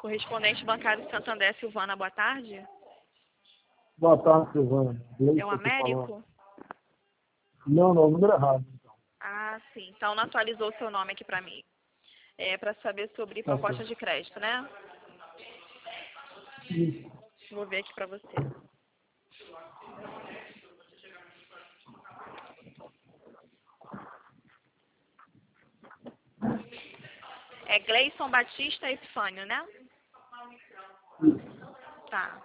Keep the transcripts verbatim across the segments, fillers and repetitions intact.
Correspondente bancário de Santander, Silvana, boa tarde. Boa tarde, Silvana. É o Américo? Não, não, o número errado. Então. Ah, sim. Então não atualizou o seu nome aqui para mim. É para saber sobre Tá proposta certo. de crédito, né? Isso. Vou ver aqui para você. É Gleison Batista Epifânio, né? Tá.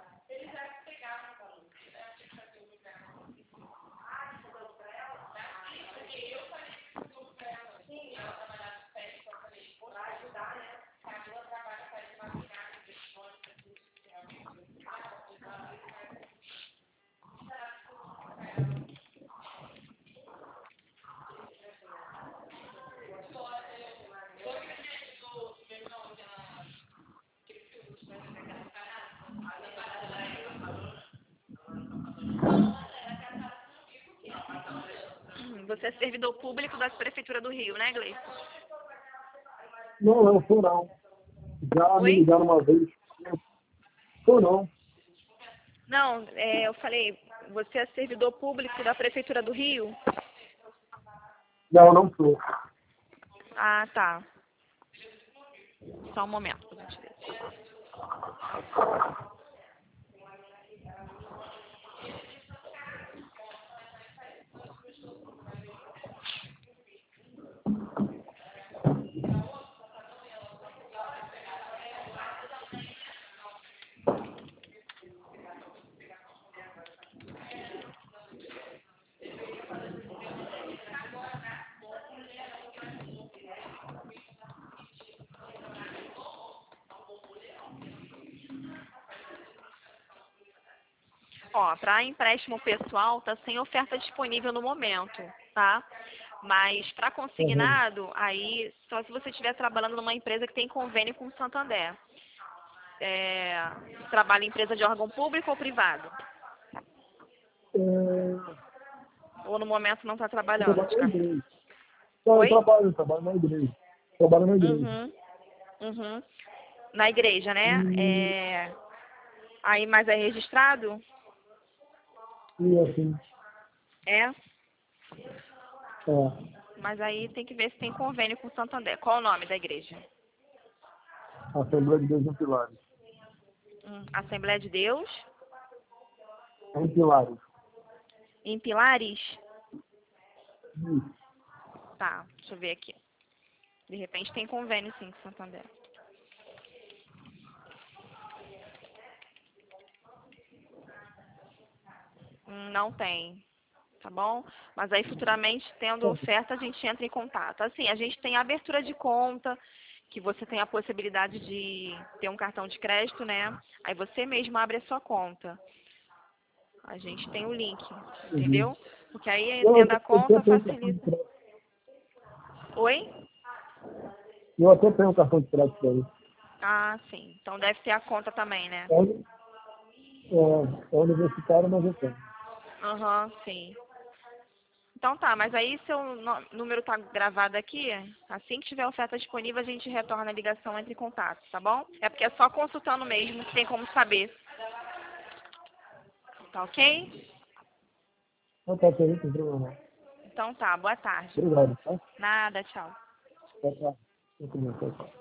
Você é servidor público da Prefeitura do Rio, né, Gleison? Não, não, sou não. Já me Oi? ligaram uma vez. Sou não. Não, é, eu falei, você é servidor público da Prefeitura do Rio? Não, não sou. Ah, tá. Só um momento, por gentileza. Ó, para empréstimo pessoal, tá sem oferta disponível no momento, tá? Mas para Uhum. consignado, aí só se você estiver trabalhando numa empresa que tem convênio com o Santander. É, trabalha em empresa de órgão público ou privado? É, Ou no momento não está eu trabalhando? trabalho De na carteira? igreja. Não, eu Oi? trabalho, eu trabalho na igreja. Trabalho na igreja. Uhum, uhum. Na igreja, né? E, É, aí, mas é registrado? e assim, É? é, Mas aí tem que ver se tem convênio com o Santander. Qual o nome da igreja? a Assembleia de Deus em Pilares. Hum, Assembleia de Deus? Em Pilares. Em Pilares? Isso. Tá, deixa eu ver aqui. De repente tem convênio sim com o Santander. Hum, Não tem, tá bom? Mas aí futuramente, tendo oferta, a gente entra em contato. Assim, a gente tem abertura de conta, que você tem a possibilidade de ter um cartão de crédito, né? Aí você mesmo abre a sua conta. A gente tem o link, Uhum. entendeu? Porque aí, Eu, tendo a até- eu até conta, tenho cartão de facilita. crédito. Oi? Eu até tenho cartão de crédito para isso. Ah, sim. Então deve ter a conta também, né? É, uni- é, é universitário, mas eu tenho. Aham, sim. Então tá, mas aí seu nó- número tá gravado aqui. Assim que tiver oferta disponível, a gente retorna a ligação, entre em contato, tá bom? É porque é só consultando mesmo que tem como saber. Tá ok? Não tá tendo problema, não. Então tá, boa tarde. Obrigado, tá? Nada, tchau. Tá, tá. Muito bem, tá, tá.